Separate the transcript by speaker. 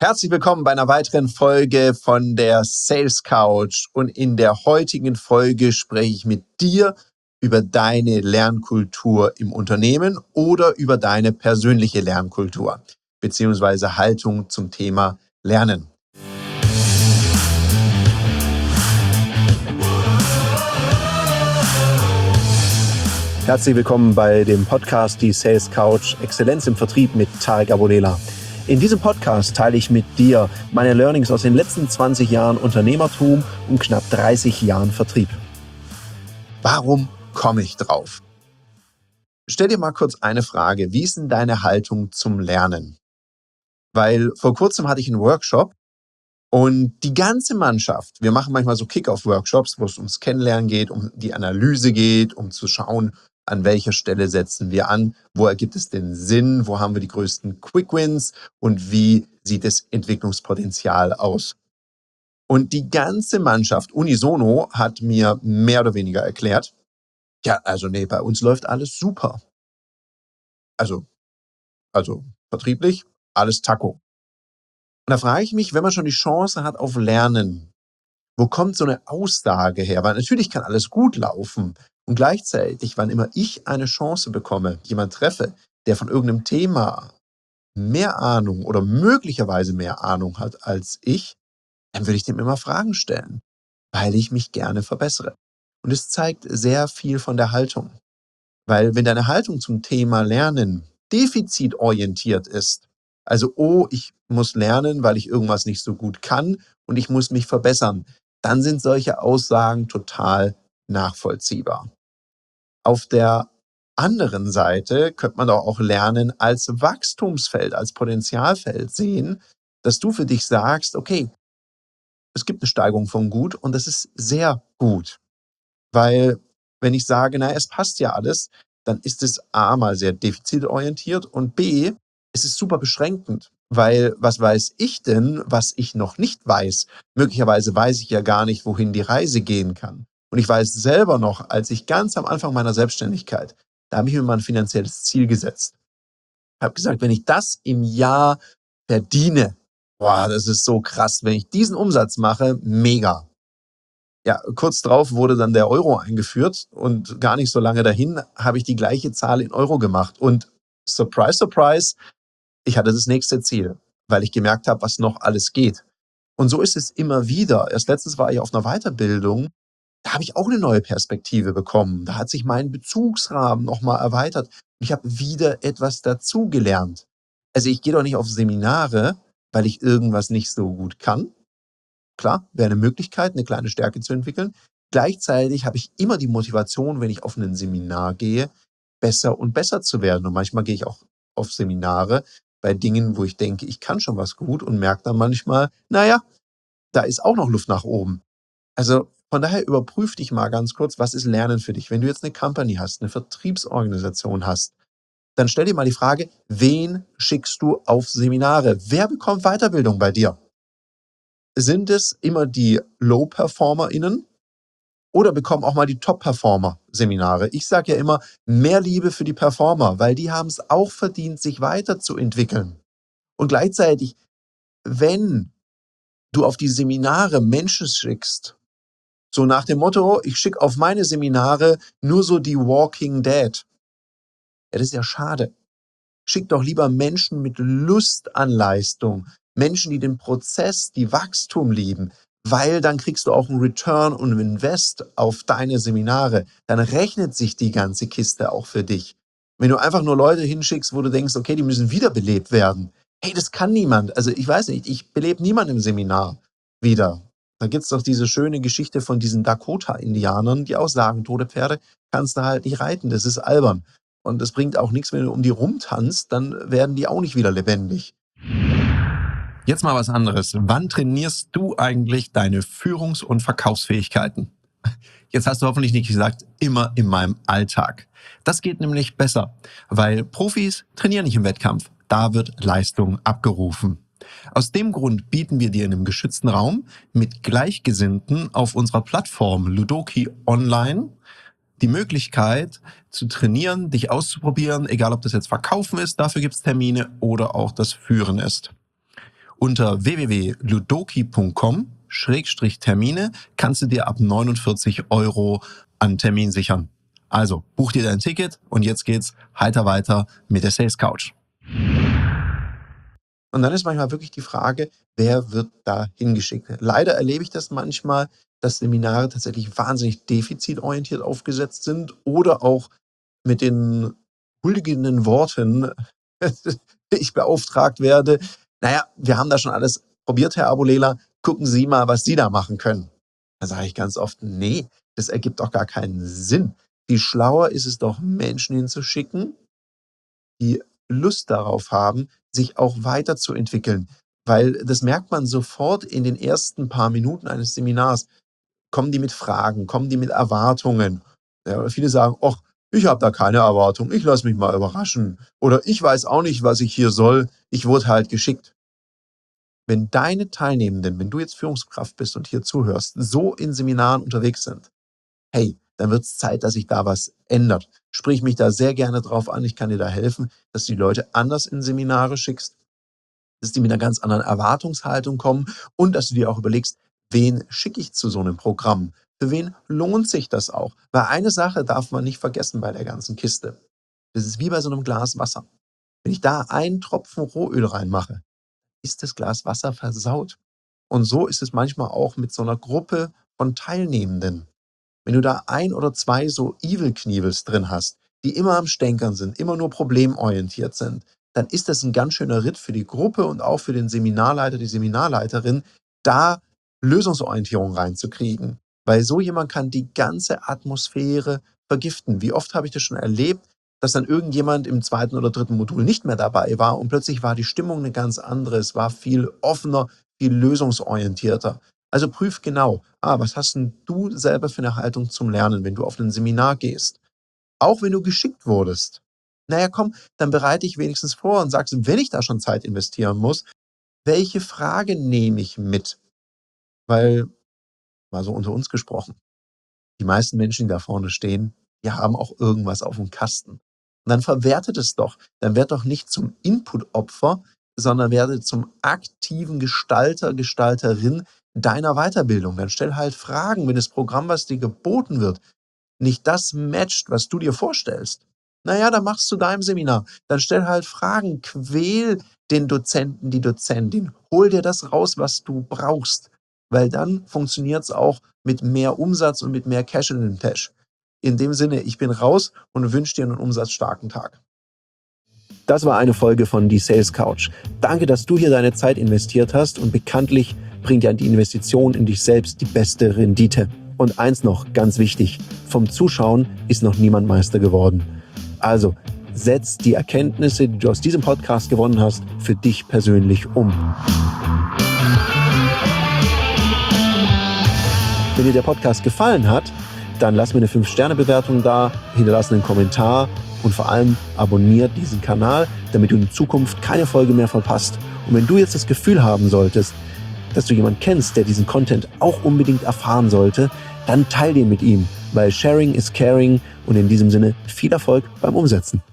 Speaker 1: Herzlich willkommen bei einer weiteren Folge von der Sales Couch. Und in der heutigen Folge spreche ich mit dir über deine Lernkultur im Unternehmen oder über deine persönliche Lernkultur beziehungsweise Haltung zum Thema Lernen. Herzlich willkommen bei dem Podcast Die Sales Couch Exzellenz im Vertrieb mit Tarek Abodela. In diesem Podcast teile ich mit dir meine Learnings aus den letzten 20 Jahren Unternehmertum und knapp 30 Jahren Vertrieb. Warum komme ich drauf? Stell dir mal kurz eine Frage. Wie ist denn deine Haltung zum Lernen? Weil vor kurzem hatte ich einen Workshop und die ganze Mannschaft, wir machen manchmal so Kick-Off-Workshops, wo es ums Kennenlernen geht, um die Analyse geht, um zu schauen, an welcher Stelle setzen wir an, wo ergibt es den Sinn, wo haben wir die größten Quick-Wins und wie sieht das Entwicklungspotenzial aus. Und die ganze Mannschaft unisono hat mir mehr oder weniger erklärt, ja, also nee, bei uns läuft alles super. Also vertrieblich, alles Taco. Und da frage ich mich, wenn man schon die Chance hat auf Lernen, wo kommt so eine Aussage her? Weil natürlich kann alles gut laufen. Und gleichzeitig, wann immer ich eine Chance bekomme, jemanden treffe, der von irgendeinem Thema mehr Ahnung oder möglicherweise mehr Ahnung hat als ich, dann würde ich dem immer Fragen stellen, weil ich mich gerne verbessere. Und es zeigt sehr viel von der Haltung. Weil wenn deine Haltung zum Thema Lernen defizitorientiert ist, also, oh, ich muss lernen, weil ich irgendwas nicht so gut kann und ich muss mich verbessern, dann sind solche Aussagen total nachvollziehbar. Auf der anderen Seite könnte man doch auch Lernen als Wachstumsfeld, als Potenzialfeld sehen, dass du für dich sagst, okay, es gibt eine Steigerung von gut und das ist sehr gut. Weil wenn ich sage, na, es passt ja alles, dann ist es A mal sehr defizitorientiert und B, es ist super beschränkend. Weil was weiß ich denn, was ich noch nicht weiß? Möglicherweise weiß ich ja gar nicht, wohin die Reise gehen kann. Und ich weiß selber noch, als ich ganz am Anfang meiner Selbstständigkeit, da habe ich mir mal ein finanzielles Ziel gesetzt. Ich habe gesagt, wenn ich das im Jahr verdiene, boah, das ist so krass. Wenn ich diesen Umsatz mache, mega. Ja, kurz drauf wurde dann der Euro eingeführt und gar nicht so lange dahin habe ich die gleiche Zahl in Euro gemacht. Und surprise, surprise, ich hatte das nächste Ziel, weil ich gemerkt habe, was noch alles geht. Und so ist es immer wieder. Erst letztens war ich auf einer Weiterbildung, da habe ich auch eine neue Perspektive bekommen. Da hat sich mein Bezugsrahmen nochmal erweitert. Und ich habe wieder etwas dazugelernt. Also ich gehe doch nicht auf Seminare, weil ich irgendwas nicht so gut kann. Klar, wäre eine Möglichkeit, eine kleine Stärke zu entwickeln. Gleichzeitig habe ich immer die Motivation, wenn ich auf ein Seminar gehe, besser und besser zu werden. Und manchmal gehe ich auch auf Seminare bei Dingen, wo ich denke, ich kann schon was gut und merke dann manchmal, naja, da ist auch noch Luft nach oben. Also von daher überprüf dich mal ganz kurz, was ist Lernen für dich? Wenn du jetzt eine Company hast, eine Vertriebsorganisation hast, dann stell dir mal die Frage, wen schickst du auf Seminare? Wer bekommt Weiterbildung bei dir? Sind es immer die Low-PerformerInnen oder bekommen auch mal die Top-Performer Seminare? Ich sage ja immer, mehr Liebe für die Performer, weil die haben es auch verdient, sich weiterzuentwickeln. Und gleichzeitig, wenn du auf die Seminare Menschen schickst, so nach dem Motto, ich schicke auf meine Seminare nur so die Walking Dead, ja, das ist ja schade. Schick doch lieber Menschen mit Lust an Leistung, Menschen, die den Prozess, die Wachstum lieben, weil dann kriegst du auch einen Return und Invest auf deine Seminare. Dann rechnet sich die ganze Kiste auch für dich. Wenn du einfach nur Leute hinschickst, wo du denkst, okay, die müssen wiederbelebt werden. Hey, das kann niemand. Also ich weiß nicht, ich belebe niemanden im Seminar wieder. Da gibt's doch diese schöne Geschichte von diesen Dakota-Indianern, die auch sagen, tote Pferde kannst du halt nicht reiten, das ist albern. Und es bringt auch nichts, wenn du um die rumtanzt, dann werden die auch nicht wieder lebendig. Jetzt mal was anderes. Wann trainierst du eigentlich deine Führungs- und Verkaufsfähigkeiten? Jetzt hast du hoffentlich nicht gesagt, immer in meinem Alltag. Das geht nämlich besser, weil Profis trainieren nicht im Wettkampf. Da wird Leistung abgerufen. Aus dem Grund bieten wir dir in einem geschützten Raum mit Gleichgesinnten auf unserer Plattform Ludoki Online die Möglichkeit zu trainieren, dich auszuprobieren, egal ob das jetzt Verkaufen ist, dafür gibt es Termine, oder auch das Führen ist. Unter www.ludoki.com/Termine kannst du dir ab 49 € an Termin sichern. Also buch dir dein Ticket und jetzt geht's heiter weiter mit der Sales Couch. Und dann ist manchmal wirklich die Frage, wer wird da hingeschickt? Leider erlebe ich das manchmal, dass Seminare tatsächlich wahnsinnig defizitorientiert aufgesetzt sind oder auch mit den huldigenden Worten ich beauftragt werde. Naja, wir haben da schon alles probiert, Herr Abulela. Gucken Sie mal, was Sie da machen können. Da sage ich ganz oft, nee, das ergibt doch gar keinen Sinn. Viel schlauer ist es doch, Menschen hinzuschicken, die Lust darauf haben, sich auch weiterzuentwickeln. Weil das merkt man sofort in den ersten paar Minuten eines Seminars. Kommen die mit Fragen, kommen die mit Erwartungen? Ja, viele sagen, ach, ich habe da keine Erwartung, ich lasse mich mal überraschen. Oder ich weiß auch nicht, was ich hier soll, ich wurde halt geschickt. Wenn deine Teilnehmenden, wenn du jetzt Führungskraft bist und hier zuhörst, so in Seminaren unterwegs sind, hey, dann wird es Zeit, dass sich da was ändert. Sprich mich da sehr gerne drauf an, ich kann dir da helfen, dass du die Leute anders in Seminare schickst, dass die mit einer ganz anderen Erwartungshaltung kommen und dass du dir auch überlegst, wen schicke ich zu so einem Programm? Für wen lohnt sich das auch? Weil eine Sache darf man nicht vergessen bei der ganzen Kiste. Das ist wie bei so einem Glas Wasser. Wenn ich da einen Tropfen Rohöl reinmache, ist das Glas Wasser versaut. Und so ist es manchmal auch mit so einer Gruppe von Teilnehmenden. Wenn du da 1 oder 2 so Evil-Knievels drin hast, die immer am Stänkern sind, immer nur problemorientiert sind, dann ist das ein ganz schöner Ritt für die Gruppe und auch für den Seminarleiter, die Seminarleiterin, da Lösungsorientierung reinzukriegen. Weil so jemand kann die ganze Atmosphäre vergiften. Wie oft habe ich das schon erlebt, dass dann irgendjemand im 2. oder 3. Modul nicht mehr dabei war und plötzlich war die Stimmung eine ganz andere. Es war viel offener, viel lösungsorientierter. Also prüf genau, was hast denn du selber für eine Haltung zum Lernen, wenn du auf ein Seminar gehst? Auch wenn du geschickt wurdest. Naja, komm, dann bereite dich wenigstens vor und sagst, wenn ich da schon Zeit investieren muss, welche Frage nehme ich mit? Weil, mal so unter uns gesprochen, die meisten Menschen, die da vorne stehen, die haben auch irgendwas auf dem Kasten. Und dann verwertet es doch. Dann werd doch nicht zum Input-Opfer, sondern werde zum aktiven Gestalter, Gestalterin deiner Weiterbildung. Dann stell halt Fragen, wenn das Programm, was dir geboten wird, nicht das matcht, was du dir vorstellst. Naja, dann machst du deinem Seminar. Dann stell halt Fragen, quäl den Dozenten, die Dozentin. Hol dir das raus, was du brauchst. Weil dann funktioniert es auch mit mehr Umsatz und mit mehr Cash in den Tasch. In dem Sinne, ich bin raus und wünsche dir einen umsatzstarken Tag. Das war eine Folge von Die Sales Couch. Danke, dass du hier deine Zeit investiert hast und bekanntlich bringt ja die Investition in dich selbst die beste Rendite. Und eins noch, ganz wichtig, vom Zuschauen ist noch niemand Meister geworden. Also, setz die Erkenntnisse, die du aus diesem Podcast gewonnen hast, für dich persönlich um. Wenn dir der Podcast gefallen hat, dann lass mir eine 5-Sterne-Bewertung da, hinterlass einen Kommentar und vor allem abonniert diesen Kanal, damit du in Zukunft keine Folge mehr verpasst. Und wenn du jetzt das Gefühl haben solltest, dass du jemanden kennst, der diesen Content auch unbedingt erfahren sollte, dann teil den mit ihm, weil Sharing is Caring und in diesem Sinne viel Erfolg beim Umsetzen.